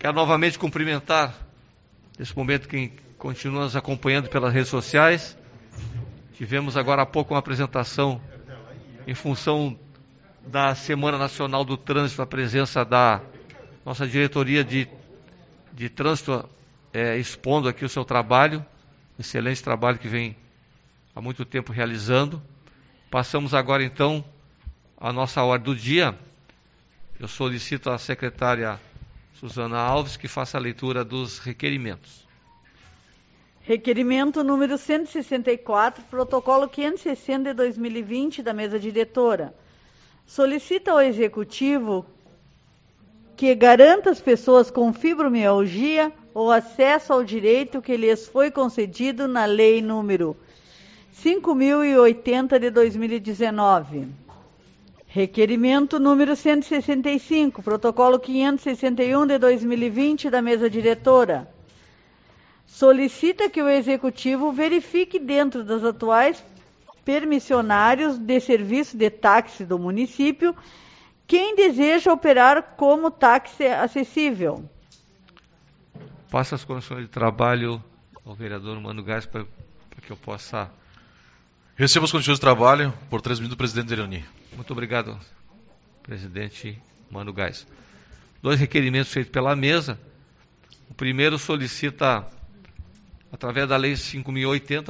Quero novamente cumprimentar, nesse momento, quem continua nos acompanhando pelas redes sociais. Tivemos agora há pouco uma apresentação em função da Semana Nacional do Trânsito, a presença da nossa diretoria de trânsito expondo aqui o seu trabalho, excelente trabalho que vem há muito tempo realizando. Passamos agora então a nossa ordem do dia. Eu solicito à secretária Suzana Alves que faça a leitura dos requerimentos. Requerimento número 164, protocolo 560 de 2020 da mesa diretora. Solicita ao Executivo que garanta às pessoas com fibromialgia o acesso ao direito que lhes foi concedido na Lei número 5.080 de 2019. Requerimento número 165, protocolo 561 de 2020 da mesa diretora. Solicita que o Executivo verifique dentro dos atuais permissionários de serviço de táxi do município quem deseja operar como táxi acessível. Passa as condições de trabalho ao vereador Mano Gás para que eu possa... Recebo as condições de trabalho por 3 minutos do presidente Irani. Muito obrigado, presidente Mano Gás. 2 requerimentos feitos pela mesa. O primeiro solicita, através da Lei 5.080,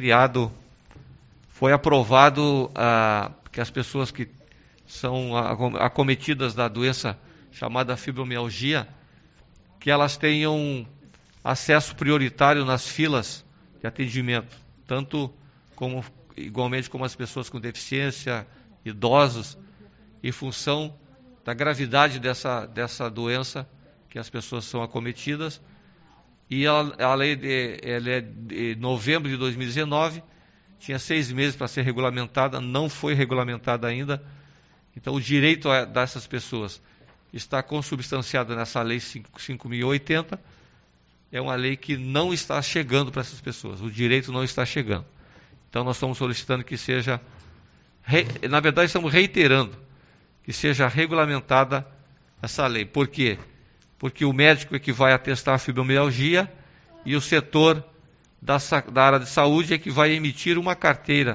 foi aprovado que as pessoas que são acometidas da doença chamada fibromialgia, que elas tenham acesso prioritário nas filas de atendimento, igualmente como as pessoas com deficiência, idosos, em função da gravidade dessa doença que as pessoas são acometidas. E a lei ela é de novembro de 2019, tinha 6 meses para ser regulamentada, não foi regulamentada ainda. Então, o direito dessas pessoas está consubstanciado nessa lei 5.080, é uma lei que não está chegando para essas pessoas, o direito não está chegando. Então, nós estamos solicitando que seja, na verdade, estamos reiterando que seja regulamentada essa lei. Por quê? Porque o médico é que vai atestar a fibromialgia e o setor da área de saúde é que vai emitir uma carteira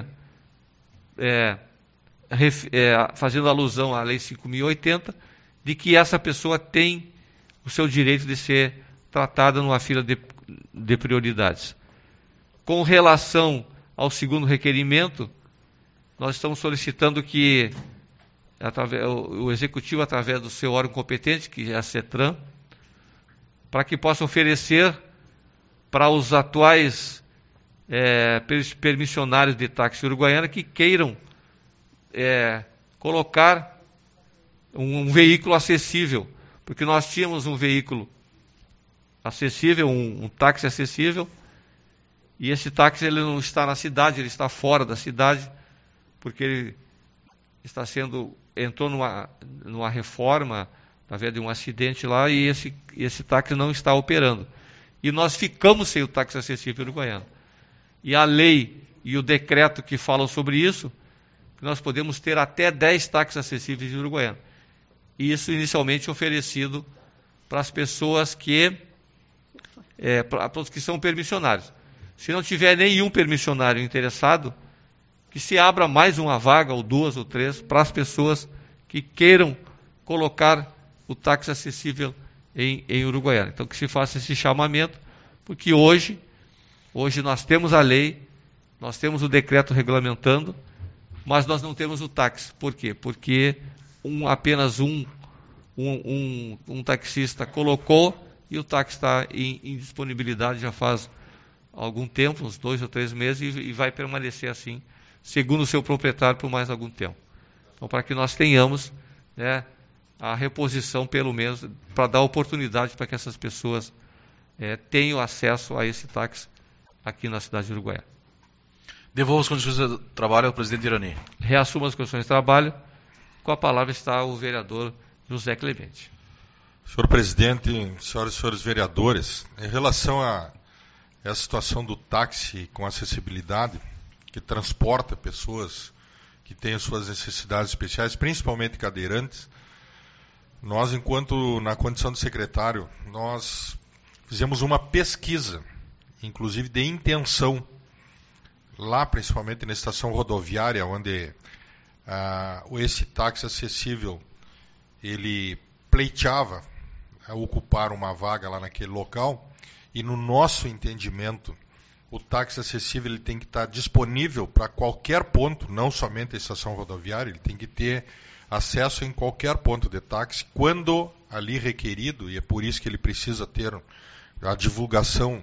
fazendo alusão à Lei 5.080, de que essa pessoa tem o seu direito de ser tratada numa fila de prioridades. Com relação ao segundo requerimento, nós estamos solicitando que o Executivo, através do seu órgão competente, que é a CETRAN, para que possa oferecer para os atuais permissionários de táxi uruguaiana que queiram colocar um veículo acessível, porque nós tínhamos um veículo acessível, um táxi acessível, e esse táxi ele não está na cidade, ele está fora da cidade, porque ele entrou numa reforma, através de um acidente lá, e esse táxi não está operando. E nós ficamos sem o táxi acessível uruguaiano. E a lei e o decreto que falam sobre isso, nós podemos ter até 10 táxis acessíveis em Uruguaiana. E isso inicialmente oferecido para as pessoas para os que são permissionários. Se não tiver nenhum permissionário interessado, que se abra mais uma vaga, ou 2 ou 3, para as pessoas que queiram colocar o táxi acessível em Uruguaiana. Então, que se faça esse chamamento, porque hoje nós temos a lei, nós temos o decreto regulamentando, mas nós não temos o táxi. Por quê? Porque apenas um taxista colocou e o táxi está em disponibilidade já faz algum tempo, uns 2 ou 3 meses, e vai permanecer assim, segundo o seu proprietário, por mais algum tempo. Então, para que nós tenhamos a reposição, pelo menos, para dar oportunidade para que essas pessoas tenham acesso a esse táxi aqui na cidade de Uruguaiana. Devolvo as condições de trabalho ao presidente Irani. Reassumo as condições de trabalho. Com a palavra está o vereador José Clemente. Senhor presidente, senhoras e senhores vereadores, em relação a essa situação do táxi com acessibilidade, que transporta pessoas que têm as suas necessidades especiais, principalmente cadeirantes, Nós, enquanto na condição de secretário, nós fizemos uma pesquisa, inclusive de intenção, lá principalmente na estação rodoviária, onde esse táxi acessível, ele pleiteava a ocupar uma vaga lá naquele local, e no nosso entendimento, o táxi acessível ele tem que estar disponível para qualquer ponto, não somente a estação rodoviária, ele tem que ter acesso em qualquer ponto de táxi, quando ali requerido, e é por isso que ele precisa ter a divulgação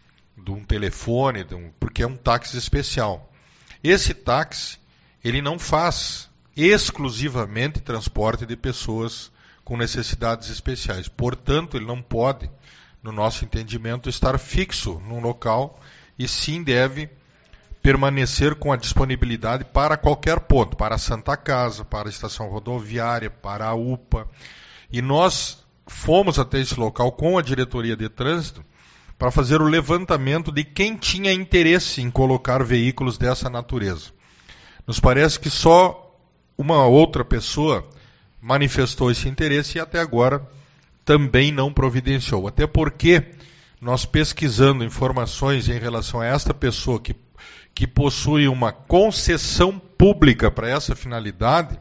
de um telefone, porque é um táxi especial. Esse táxi, ele não faz exclusivamente transporte de pessoas com necessidades especiais. Portanto, ele não pode, no nosso entendimento, estar fixo num local, e sim deve permanecer com a disponibilidade para qualquer ponto, para a Santa Casa, para a estação rodoviária, para a UPA. E nós fomos até esse local com a diretoria de trânsito para fazer o levantamento de quem tinha interesse em colocar veículos dessa natureza. Nos parece que só uma outra pessoa manifestou esse interesse e até agora também não providenciou. Até porque nós, pesquisando informações em relação a esta pessoa que possui uma concessão pública para essa finalidade,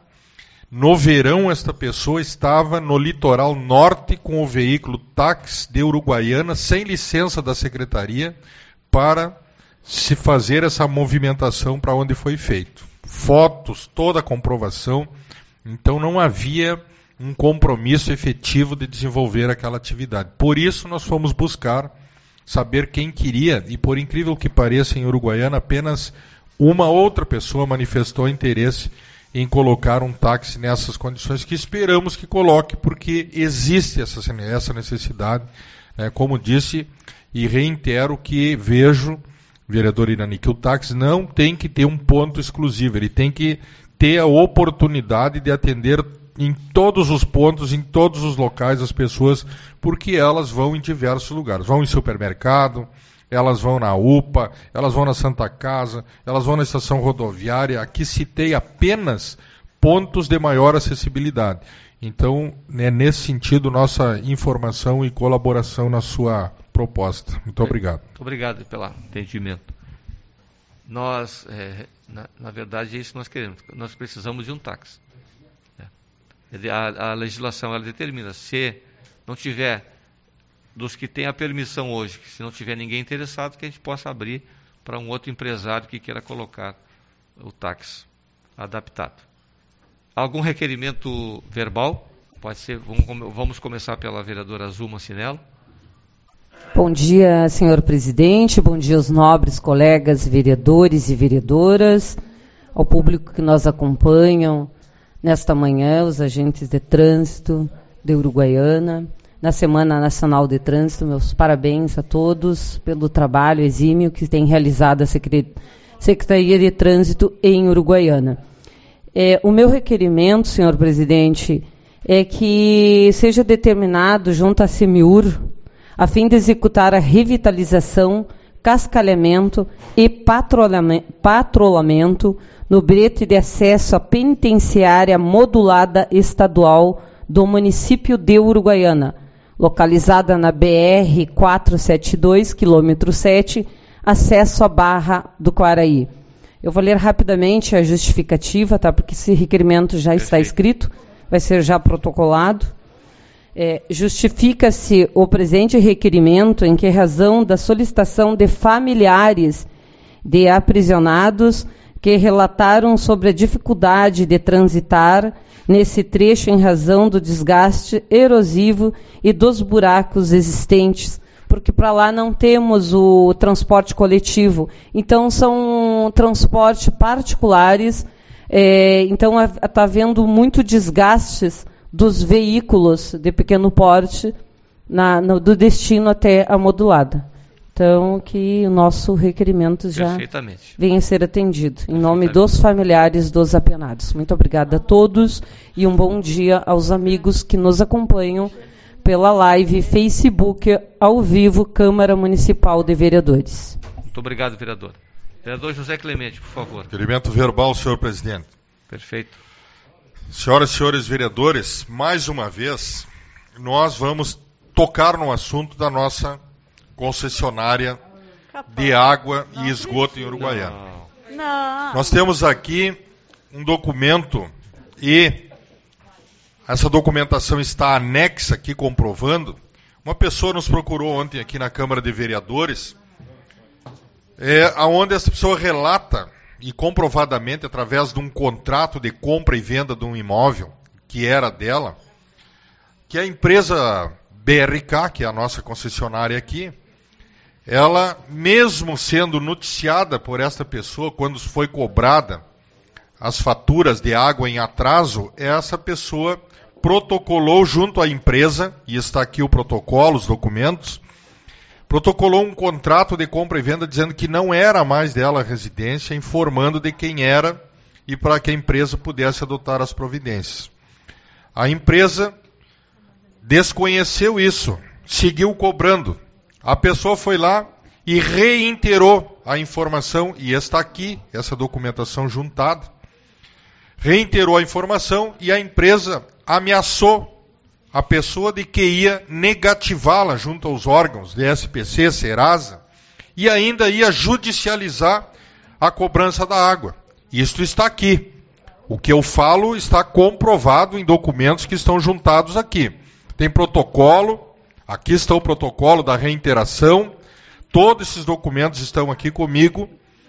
no verão esta pessoa estava no litoral norte com o veículo táxi de Uruguaiana, sem licença da secretaria, para se fazer essa movimentação para onde foi feito. Fotos, toda a comprovação. Então não havia um compromisso efetivo de desenvolver aquela atividade. Por isso nós fomos buscar saber quem queria, e por incrível que pareça, em Uruguaiana apenas uma outra pessoa manifestou interesse em colocar um táxi nessas condições, que esperamos que coloque, porque existe essa necessidade, né? Como disse, e reitero que vejo, vereador Irani, que o táxi não tem que ter um ponto exclusivo, ele tem que ter a oportunidade de atender em todos os pontos, em todos os locais as pessoas, porque elas vão em diversos lugares. Vão em supermercado, elas vão na UPA, elas vão na Santa Casa, elas vão na estação rodoviária. Aqui citei apenas pontos de maior acessibilidade. Então, é nesse sentido nossa informação e colaboração na sua proposta. Muito obrigado. Muito obrigado pelo entendimento. Nós, na verdade, é isso que nós queremos. Nós precisamos de um táxi. A legislação ela determina, se não tiver, dos que têm a permissão hoje, se não tiver ninguém interessado, que a gente possa abrir para um outro empresário que queira colocar o táxi adaptado. Algum requerimento verbal? Pode ser, vamos começar pela vereadora Zuma Cinello. Bom dia, senhor presidente, bom dia aos nobres colegas vereadores e vereadoras, ao público que nos acompanham nesta manhã, os agentes de trânsito de Uruguaiana, na Semana Nacional de Trânsito. Meus parabéns a todos pelo trabalho exímio que tem realizado a Secretaria de Trânsito em Uruguaiana. O meu requerimento, senhor presidente, é que seja determinado junto à CEMIUR, a fim de executar a revitalização, cascalhamento e patrulhamento no brete de acesso à penitenciária modulada estadual do município de Uruguaiana, localizada na BR-472, quilômetro 7, acesso à Barra do Quaraí. Eu vou ler rapidamente a justificativa, tá? Porque esse requerimento já está escrito, vai ser já protocolado. Justifica-se o presente requerimento em que, razão da solicitação de familiares de aprisionados que relataram sobre a dificuldade de transitar nesse trecho em razão do desgaste erosivo e dos buracos existentes, porque para lá não temos o transporte coletivo, então são transportes particulares, então está havendo muito desgastes dos veículos de pequeno porte do destino até a modulada. Então, que o nosso requerimento já venha a ser atendido. Em nome dos familiares dos apenados. Muito obrigada a todos e um bom dia aos amigos que nos acompanham pela live Facebook ao vivo Câmara Municipal de Vereadores. Muito obrigado, vereador. Vereador José Clemente, por favor. Requerimento verbal, senhor presidente. Perfeito. Senhoras e senhores vereadores, mais uma vez, nós vamos tocar no assunto da nossa concessionária de água e esgoto em Uruguaiana. Não. Nós temos aqui um documento e essa documentação está anexa aqui comprovando. Uma pessoa nos procurou ontem aqui na Câmara de Vereadores, onde essa pessoa relata, e comprovadamente, através de um contrato de compra e venda de um imóvel, que era dela, que a empresa BRK, que é a nossa concessionária aqui, ela, mesmo sendo noticiada por esta pessoa, quando foi cobrada as faturas de água em atraso, essa pessoa protocolou junto à empresa, e está aqui o protocolo, os documentos, protocolou um contrato de compra e venda dizendo que não era mais dela a residência, informando de quem era e para que a empresa pudesse adotar as providências. A empresa desconheceu isso, seguiu cobrando. A pessoa foi lá e reiterou a informação, e está aqui essa documentação juntada. Reiterou a informação e a empresa ameaçou a pessoa de que ia negativá-la junto aos órgãos de SPC, Serasa, e ainda ia judicializar a cobrança da água. Isto está aqui. O que eu falo está comprovado em documentos que estão juntados aqui. Tem protocolo, aqui está o protocolo da reiteração, todos esses documentos estão aqui comigo.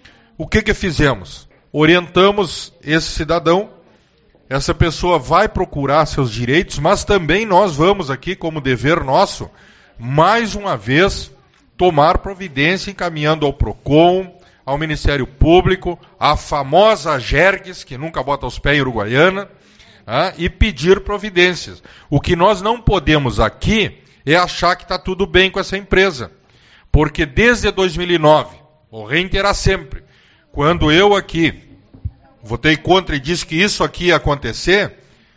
O que fizemos? Orientamos esse cidadão. Essa pessoa vai procurar seus direitos, mas também nós vamos aqui, como dever nosso, mais uma vez, tomar providência encaminhando ao PROCON, ao Ministério Público, à famosa Agergues, que nunca bota os pés em Uruguaiana, e pedir providências. O que nós não podemos aqui é achar que está tudo bem com essa empresa, porque desde 2009, vou reiterar sempre, quando eu aqui votei contra e disse que isso aqui ia acontecer,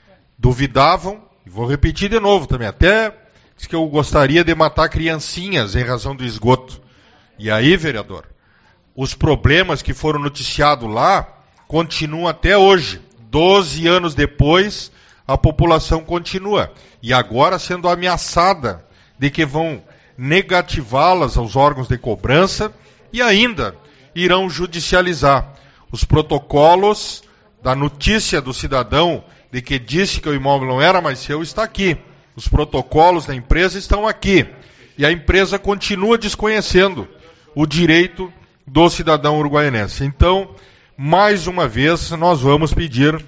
duvidavam, e vou repetir de novo também, até disse que eu gostaria de matar criancinhas em razão do esgoto. E aí, vereador, os problemas que foram noticiados lá continuam até hoje. 12 anos depois, a população continua. E agora sendo ameaçada de que vão negativá-las aos órgãos de cobrança e ainda irão judicializar. Os protocolos da notícia do cidadão de que disse que o imóvel não era mais seu está aqui. Os protocolos da empresa estão aqui. E a empresa continua desconhecendo o direito do cidadão uruguaianense. Então, mais uma vez, nós vamos pedir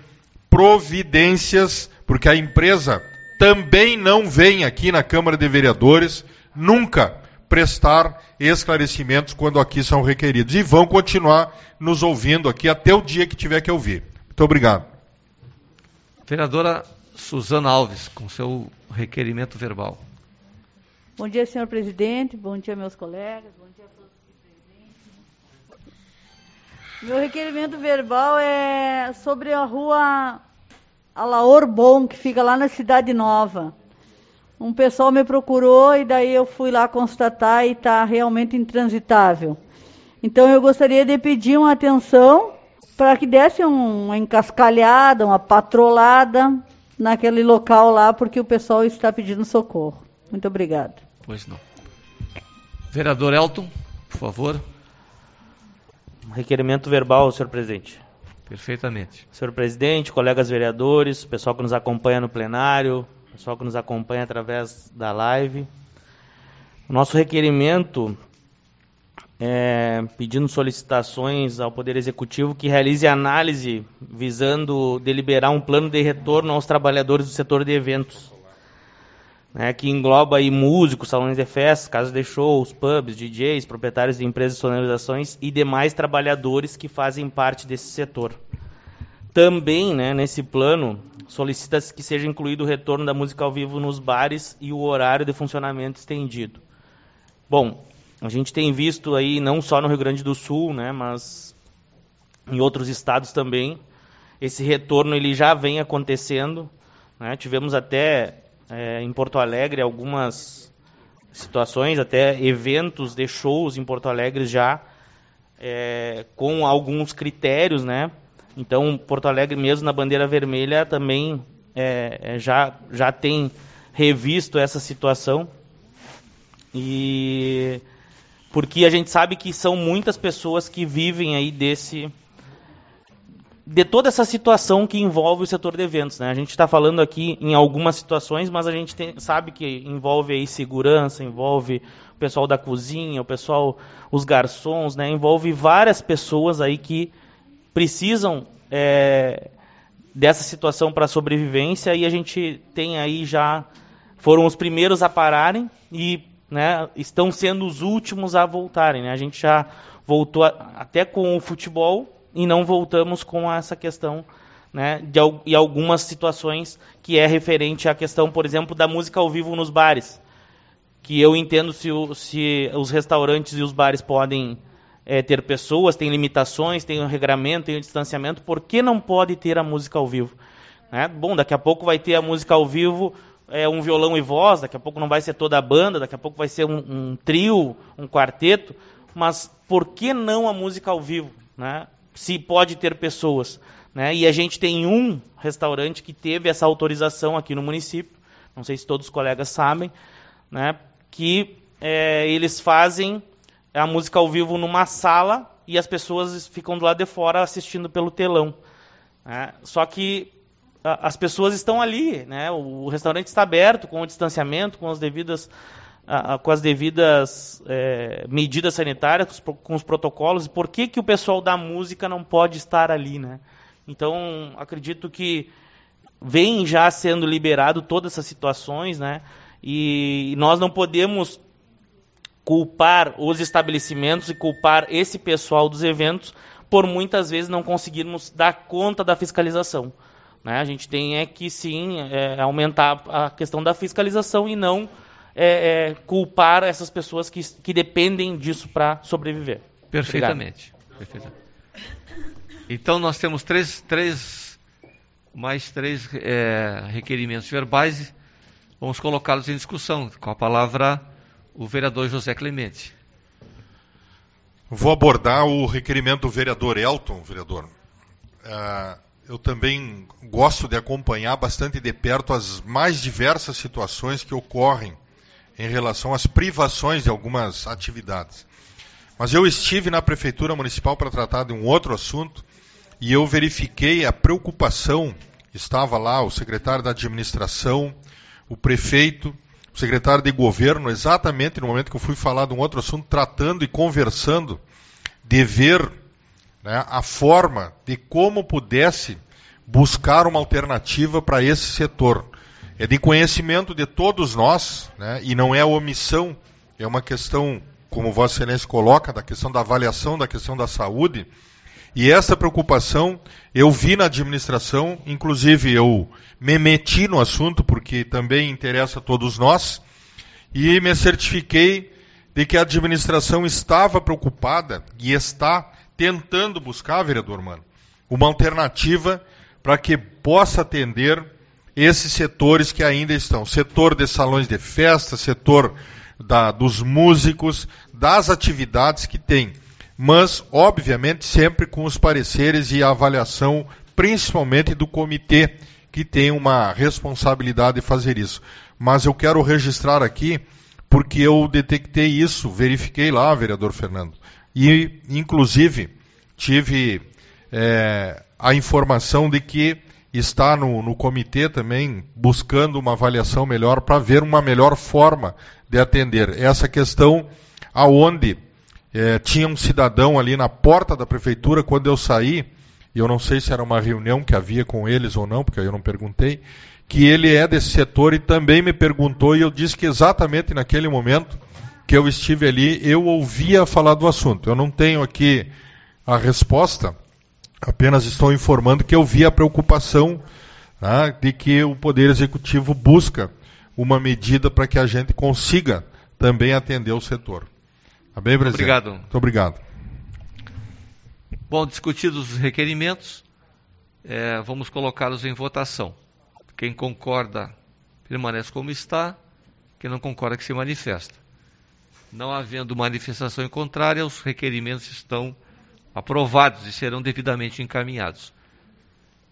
providências, porque a empresa também não vem aqui na Câmara de Vereadores nunca prestar esclarecimentos quando aqui são requeridos. E vão continuar nos ouvindo aqui até o dia que tiver que ouvir. Muito obrigado. Vereadora Suzana Alves, com seu requerimento verbal. Bom dia, senhor presidente. Bom dia, meus colegas. Bom dia a todos aqui presentes. Meu requerimento verbal é sobre a rua Alaor Bom, que fica lá na Cidade Nova. Um pessoal me procurou e daí eu fui lá constatar e está realmente intransitável. Então eu gostaria de pedir uma atenção para que desse uma encascalhada, uma patrolada naquele local lá, porque o pessoal está pedindo socorro. Muito obrigada. Pois não. Vereador Elton, por favor. Requerimento verbal, senhor presidente. Perfeitamente. Senhor presidente, colegas vereadores, pessoal que nos acompanha no plenário, pessoal que nos acompanha através da live. O nosso requerimento é pedindo solicitações ao Poder Executivo que realize análise visando deliberar um plano de retorno aos trabalhadores do setor de eventos, né, que engloba aí músicos, salões de festas, casas de shows, pubs, DJs, proprietários de empresas de sonorizações e demais trabalhadores que fazem parte desse setor. Também, né, nesse plano, solicita-se que seja incluído o retorno da música ao vivo nos bares e o horário de funcionamento estendido. Bom, a gente tem visto aí, não só no Rio Grande do Sul, né, mas em outros estados também, esse retorno ele já vem acontecendo, né? Tivemos até em Porto Alegre algumas situações, até eventos de shows em Porto Alegre já com alguns critérios, né, Então, Porto Alegre, mesmo na bandeira vermelha, também já tem revisto essa situação. E porque a gente sabe que são muitas pessoas que vivem aí de toda essa situação que envolve o setor de eventos, né? A gente está falando aqui em algumas situações, mas a gente sabe que envolve aí segurança, envolve o pessoal da cozinha, o pessoal, os garçons, né? Envolve várias pessoas aí que precisam dessa situação para sobrevivência, e a gente tem aí foram os primeiros a pararem e, né, estão sendo os últimos a voltarem, né? A gente já voltou até com o futebol e não voltamos com essa questão, né, e algumas situações que é referente à questão, por exemplo, da música ao vivo nos bares, que eu entendo se os restaurantes e os bares podem ter pessoas, tem limitações, tem um regramento, tem um distanciamento, por que não pode ter a música ao vivo? Né? Bom, daqui a pouco vai ter a música ao vivo, um violão e voz, daqui a pouco não vai ser toda a banda, daqui a pouco vai ser um trio, um quarteto, mas por que não a música ao vivo, né? Se pode ter pessoas, né? E a gente tem um restaurante que teve essa autorização aqui no município, não sei se todos os colegas sabem, né? Que eles fazem a música ao vivo numa sala e as pessoas ficam do lado de fora assistindo pelo telão, né? Só que as pessoas estão ali, né? O restaurante está aberto com o distanciamento, com as devidas medidas sanitárias, com os protocolos. E por que o pessoal da música não pode estar ali, né? Então, acredito que vem já sendo liberado todas essas situações, né? E nós não podemos culpar os estabelecimentos e culpar esse pessoal dos eventos por muitas vezes não conseguirmos dar conta da fiscalização, né? A gente tem que sim aumentar a questão da fiscalização e não culpar essas pessoas que dependem disso para sobreviver. Perfeitamente. Então nós temos mais três requerimentos verbais. Vamos colocá-los em discussão. Com a palavra, o vereador José Clemente. Vou abordar o requerimento do vereador Elton, vereador. Eu também gosto de acompanhar bastante de perto as mais diversas situações que ocorrem em relação às privações de algumas atividades. Mas eu estive na Prefeitura Municipal para tratar de um outro assunto e eu verifiquei a preocupação. Estava lá o secretário da administração, o prefeito, o secretário de governo, exatamente no momento que eu fui falar de um outro assunto, tratando e conversando de ver, né, a forma de como pudesse buscar uma alternativa para esse setor. É de conhecimento de todos nós, né, e não é omissão, é uma questão, como Vossa Excelência coloca, da questão da avaliação, da questão da saúde. E essa preocupação eu vi na administração, inclusive eu me meti no assunto, porque também interessa a todos nós, e me certifiquei de que a administração estava preocupada e está tentando buscar, vereador Mano, uma alternativa para que possa atender esses setores que ainda estão. Setor de salões de festa, setor dos músicos, das atividades que tem. Mas, obviamente, sempre com os pareceres e a avaliação, principalmente do comitê, que tem uma responsabilidade de fazer isso. Mas eu quero registrar aqui, porque eu detectei isso, verifiquei lá, vereador Fernando. E, inclusive, tive a informação de que está no comitê também buscando uma avaliação melhor para ver uma melhor forma de atender. Essa questão aonde tinha um cidadão ali na porta da prefeitura quando eu saí, e eu não sei se era uma reunião que havia com eles ou não, porque eu não perguntei, que ele é desse setor e também me perguntou, e eu disse que exatamente naquele momento que eu estive ali, eu ouvia falar do assunto. Eu não tenho aqui a resposta, apenas estou informando que eu vi a preocupação, né, de que o Poder Executivo busca uma medida para que a gente consiga também atender o setor. Tá bem, presidente? Obrigado. Muito obrigado. Bom, discutidos os requerimentos, vamos colocá-los em votação. Quem concorda, permanece como está. Quem não concorda, que se manifesta. Não havendo manifestação em contrária, os requerimentos estão aprovados e serão devidamente encaminhados.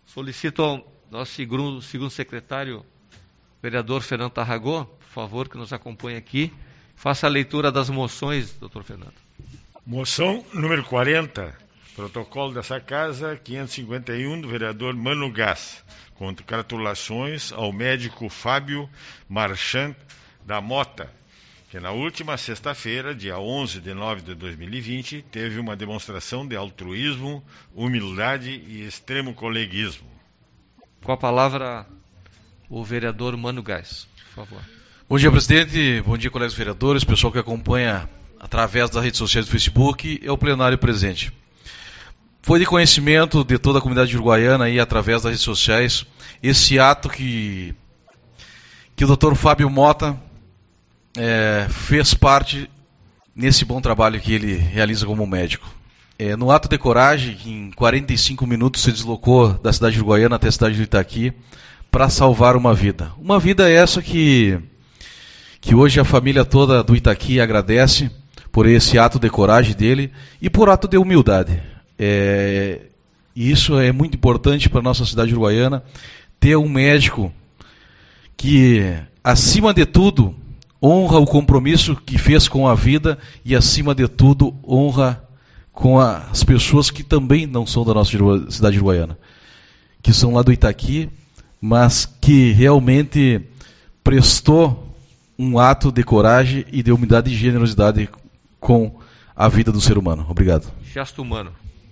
Solicito ao nosso segundo secretário, vereador Fernando Tarragó, por favor, que nos acompanhe aqui. Faça a leitura das moções, doutor Fernando. Moção número 40, protocolo dessa casa, 551, do vereador Mano Gás. Congratulações ao médico Fábio Marchand da Mota, que na última sexta-feira, dia 11 de nove de 2020, teve uma demonstração de altruísmo, humildade e extremo coleguismo. Com a palavra, o vereador Mano Gás, por favor. Bom dia, presidente. Bom dia, colegas vereadores, pessoal que acompanha através das redes sociais do Facebook e o plenário presente. Foi de conhecimento de toda a comunidade uruguaiana e através das redes sociais esse ato que o Dr. Fábio Mota fez parte nesse bom trabalho que ele realiza como médico. No ato de coragem, em 45 minutos se deslocou da cidade uruguaiana até a cidade do Itaqui para salvar uma vida. Uma vida essa que hoje a família toda do Itaqui agradece por esse ato de coragem dele e por ato de humildade. E isso é muito importante para a nossa cidade uruguaiana, ter um médico que, acima de tudo, honra o compromisso que fez com a vida e, acima de tudo, honra com as pessoas que também não são da nossa cidade uruguaiana, que são lá do Itaqui, mas que realmente prestou um ato de coragem e de humildade e generosidade com a vida do ser humano. Obrigado. Gesto humano.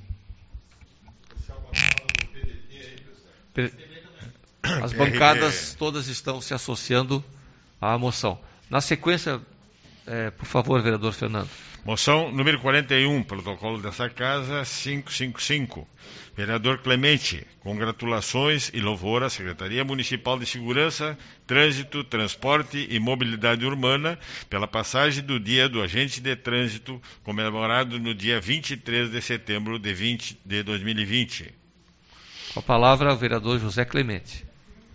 As bancadas todas estão se associando à moção. Na sequência, por favor, vereador Fernando. Moção número 41, protocolo dessa casa, 555. Vereador Clemente, congratulações e louvor à Secretaria Municipal de Segurança, Trânsito, Transporte e Mobilidade Urbana pela passagem do Dia do Agente de Trânsito, comemorado no dia 23 de setembro de 2020. Com a palavra, o vereador José Clemente.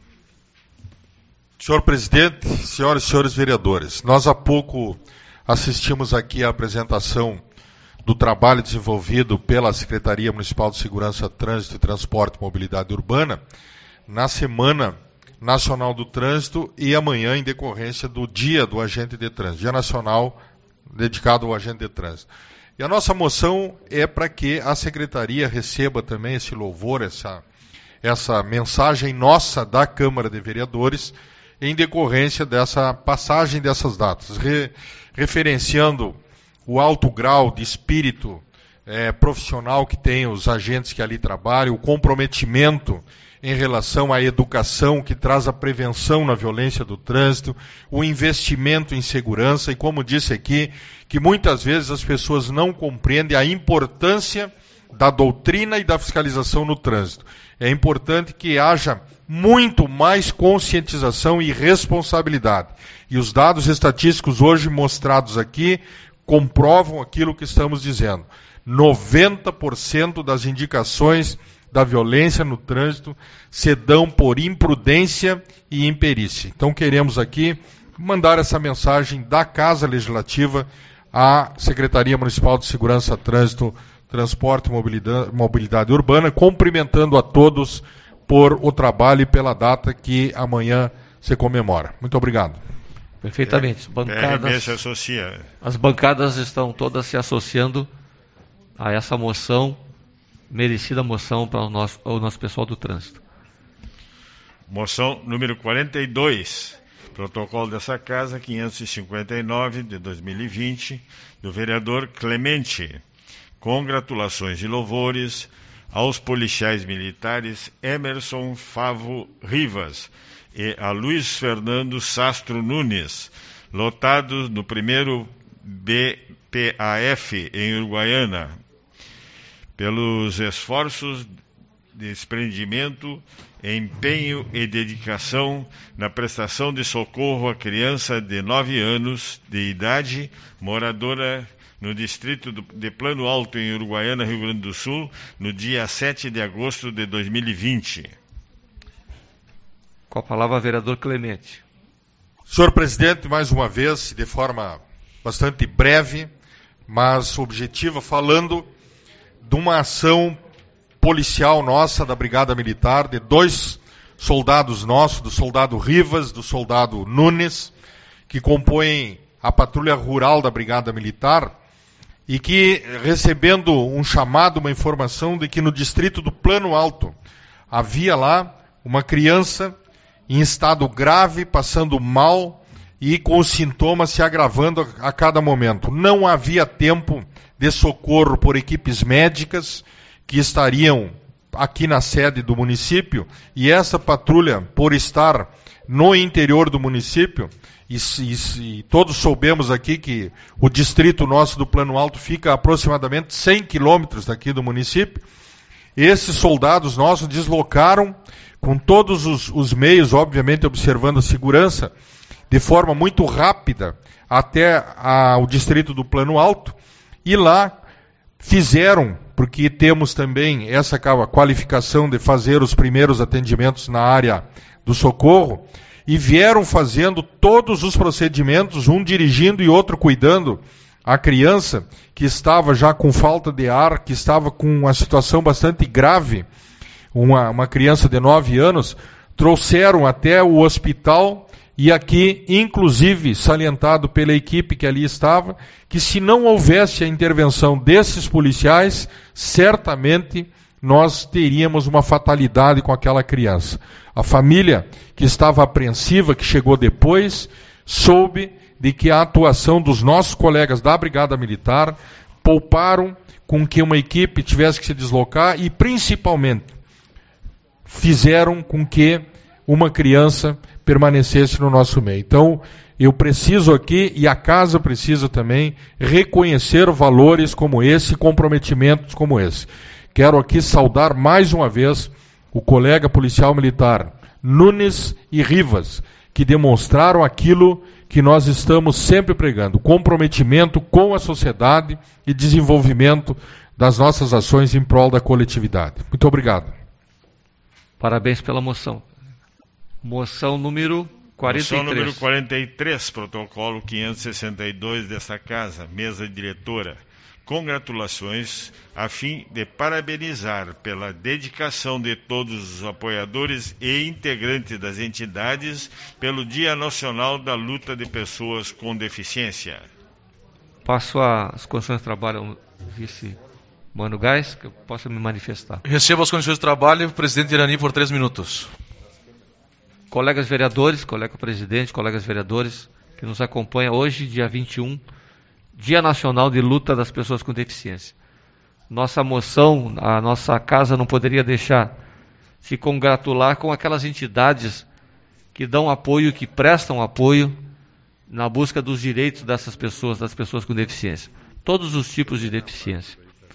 Senhor presidente, senhoras e senhores vereadores, nós há pouco assistimos aqui à apresentação do trabalho desenvolvido pela Secretaria Municipal de Segurança, Trânsito e Transporte e Mobilidade Urbana na Semana Nacional do Trânsito e amanhã em decorrência do Dia do Agente de Trânsito, Dia Nacional dedicado ao Agente de Trânsito. E a nossa moção é para que a Secretaria receba também esse louvor, essa mensagem nossa da Câmara de Vereadores em decorrência dessa passagem dessas datas, referenciando o alto grau de espírito profissional que tem os agentes que ali trabalham, o comprometimento em relação à educação que traz a prevenção na violência do trânsito, o investimento em segurança e, como disse aqui, que muitas vezes as pessoas não compreendem a importância da doutrina e da fiscalização no trânsito. É importante que haja muito mais conscientização e responsabilidade. E os dados estatísticos hoje mostrados aqui comprovam aquilo que estamos dizendo. 90% das indicações da violência no trânsito se dão por imprudência e imperícia. Então queremos aqui mandar essa mensagem da Casa Legislativa à Secretaria Municipal de Segurança, Trânsito, Transporte e Mobilidade Urbana, cumprimentando a todos por o trabalho e pela data que amanhã se comemora. Muito obrigado. Perfeitamente. As bancadas estão todas se associando a essa moção, merecida moção para o nosso pessoal do trânsito. Moção número 42, protocolo dessa casa, 559 de 2020, do vereador Clemente. Congratulações e louvores aos policiais militares Emerson Favo Rivas e a Luiz Fernando Sastro Nunes, lotados no primeiro BPAF em Uruguaiana, pelos esforços, desprendimento, empenho e dedicação na prestação de socorro à criança de 9 anos de idade, moradora no distrito de Plano Alto, em Uruguaiana, Rio Grande do Sul, no dia 7 de agosto de 2020. Com a palavra, vereador Clemente. Senhor presidente, mais uma vez, de forma bastante breve, mas objetiva, falando de uma ação policial nossa da Brigada Militar, de 2 soldados nossos, do soldado Rivas, do soldado Nunes, que compõem a patrulha rural da Brigada Militar, e que, recebendo um chamado, uma informação de que no distrito do Plano Alto havia lá uma criança em estado grave, passando mal e com os sintomas se agravando a cada momento. Não havia tempo de socorro por equipes médicas que estariam aqui na sede do município, e essa patrulha, por estar no interior do município, e todos soubemos aqui que o distrito nosso do Plano Alto fica a aproximadamente 100 quilômetros daqui do município, esses soldados nossos deslocaram com todos os meios, obviamente observando a segurança, de forma muito rápida até o distrito do Plano Alto, e lá fizeram, porque temos também essa qualificação de fazer os primeiros atendimentos na área do socorro, e vieram fazendo todos os procedimentos, um dirigindo e outro cuidando a criança, que estava já com falta de ar, que estava com uma situação bastante grave, uma criança de 9 anos, trouxeram até o hospital, e aqui, inclusive, salientado pela equipe que ali estava, que se não houvesse a intervenção desses policiais, certamente nós teríamos uma fatalidade com aquela criança. A família, que estava apreensiva, que chegou depois, soube de que a atuação dos nossos colegas da Brigada Militar pouparam com que uma equipe tivesse que se deslocar e, principalmente, fizeram com que uma criança permanecesse no nosso meio. Então, eu preciso aqui, e a casa precisa também, reconhecer valores como esse, comprometimentos como esse. Quero aqui saudar mais uma vez o colega policial militar Nunes e Rivas, que demonstraram aquilo que nós estamos sempre pregando, comprometimento com a sociedade e desenvolvimento das nossas ações em prol da coletividade. Muito obrigado. Parabéns pela moção. Moção número 43. Moção número 43, protocolo 562 desta casa, mesa diretora. Congratulações, a fim de parabenizar pela dedicação de todos os apoiadores e integrantes das entidades pelo Dia Nacional da Luta de Pessoas com Deficiência. Passo as condições de trabalho ao vice Mano Gás, que eu possa me manifestar. Recebo as condições de trabalho, presidente Irani, por 3 minutos. Colegas vereadores, colega presidente, colegas vereadores, que nos acompanham hoje, dia 21, Dia Nacional de Luta das Pessoas com Deficiência. Nossa moção, a nossa casa não poderia deixar se congratular com aquelas entidades que dão apoio, que prestam apoio na busca dos direitos dessas pessoas, das pessoas com deficiência. Todos os tipos de deficiência.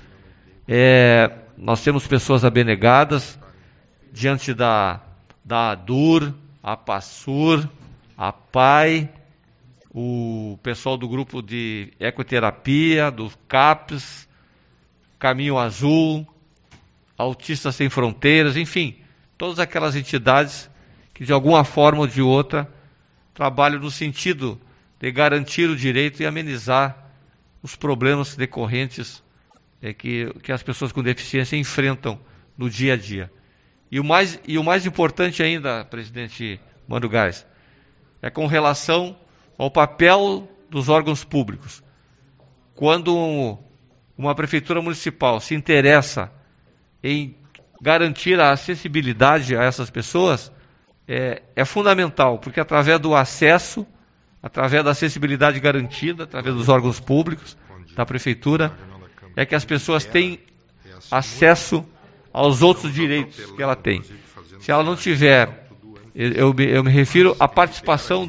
Nós temos pessoas abnegadas diante da ADUR, a PASSUR, a PAI, o pessoal do grupo de ecoterapia, do CAPS, Caminho Azul, Autistas Sem Fronteiras, enfim, todas aquelas entidades que de alguma forma ou de outra trabalham no sentido de garantir o direito e amenizar os problemas decorrentes que as pessoas com deficiência enfrentam no dia a dia. E o mais importante ainda, presidente Mano Gás, é com relação ao papel dos órgãos públicos. Quando uma prefeitura municipal se interessa em garantir a acessibilidade a essas pessoas, é fundamental, porque através do acesso, através da acessibilidade garantida, através dos órgãos públicos, da prefeitura, é que as pessoas têm acesso aos outros direitos que ela tem. Se ela não tiver, eu me refiro à participação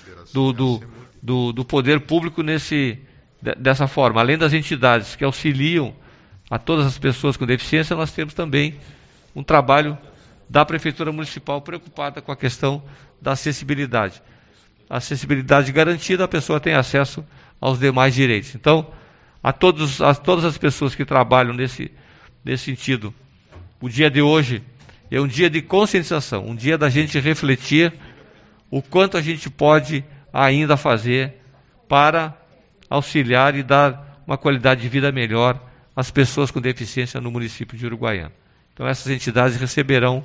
do poder público dessa forma. Além das entidades que auxiliam a todas as pessoas com deficiência, nós temos também um trabalho da Prefeitura Municipal preocupada com a questão da acessibilidade. A acessibilidade garantida, a pessoa tem acesso aos demais direitos. Então, a todas as pessoas que trabalham nesse sentido, o dia de hoje é um dia de conscientização, um dia da gente refletir o quanto a gente pode ainda fazer para auxiliar e dar uma qualidade de vida melhor às pessoas com deficiência no município de Uruguaiana. Então essas entidades receberão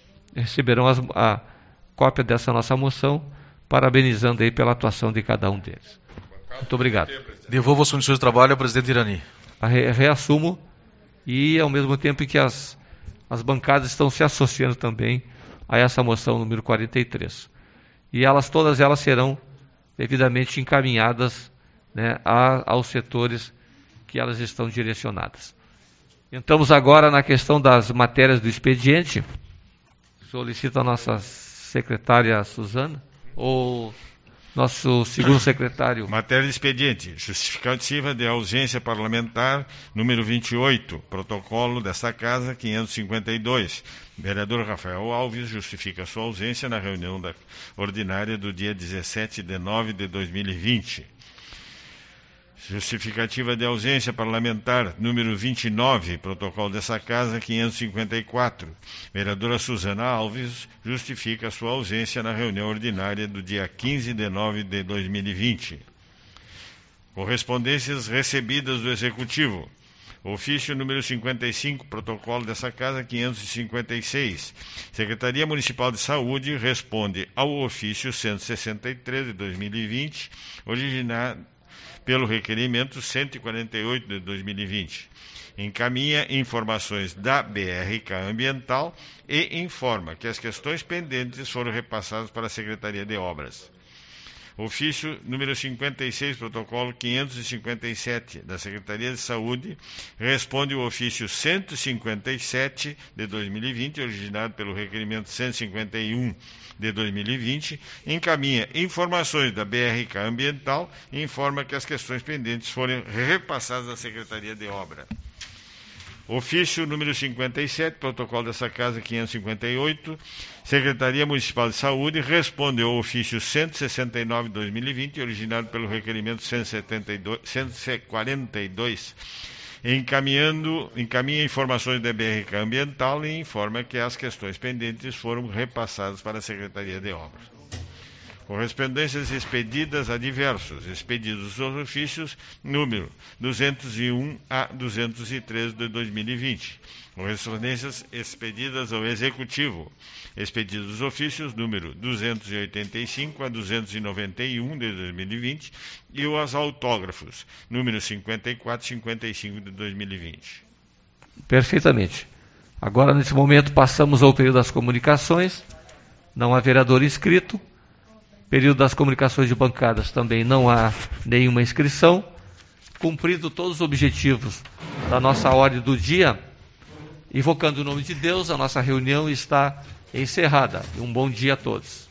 a cópia dessa nossa moção, parabenizando aí pela atuação de cada um deles. Muito obrigado. Devolvo as condições de trabalho ao presidente Irani. Reassumo, e ao mesmo tempo que as bancadas estão se associando também a essa moção número 43. E todas elas serão devidamente encaminhadas, né, aos setores que elas estão direcionadas. Entramos agora na questão das matérias do expediente. Solicito a nossa secretária Suzana, ou nosso segundo secretário. Matéria de expediente. Justificativa de ausência parlamentar, número 28. Protocolo desta Casa, 552. Vereador Rafael Alves justifica sua ausência na reunião ordinária do dia 17 de nove de 2020. Justificativa de ausência parlamentar, número 29, protocolo dessa Casa, 554. Vereadora Suzana Alves justifica sua ausência na reunião ordinária do dia 15 de nove de 2020. Correspondências recebidas do Executivo. Ofício número 55, protocolo dessa Casa, 556. Secretaria Municipal de Saúde responde ao ofício 163 de 2020, originado pelo requerimento 148 de 2020. Encaminha informações da BRK Ambiental e informa que as questões pendentes foram repassadas para a Secretaria de Obras. Ofício número 56, protocolo 557, da Secretaria de Saúde, responde o ofício 157 de 2020, originado pelo requerimento 151 de 2020, encaminha informações da BRK Ambiental e informa que as questões pendentes foram repassadas à Secretaria de Obra. Ofício número 57, protocolo dessa Casa, 558, Secretaria Municipal de Saúde responde ao ofício 169 de 2020, originado pelo requerimento 142, encaminha informações da BRK Ambiental e informa que as questões pendentes foram repassadas para a Secretaria de Obras. Correspondências expedidas a diversos, expedidos os ofícios número 201 a 203 de 2020. Correspondências expedidas ao Executivo, expedidos os ofícios número 285 a 291 de 2020 e os autógrafos número 54 e 55 de 2020. Perfeitamente. Agora, nesse momento, passamos ao período das comunicações. Não há vereador inscrito. Período das comunicações de bancadas também não há nenhuma inscrição. Cumprido todos os objetivos da nossa ordem do dia, invocando o nome de Deus, a nossa reunião está encerrada. Um bom dia a todos.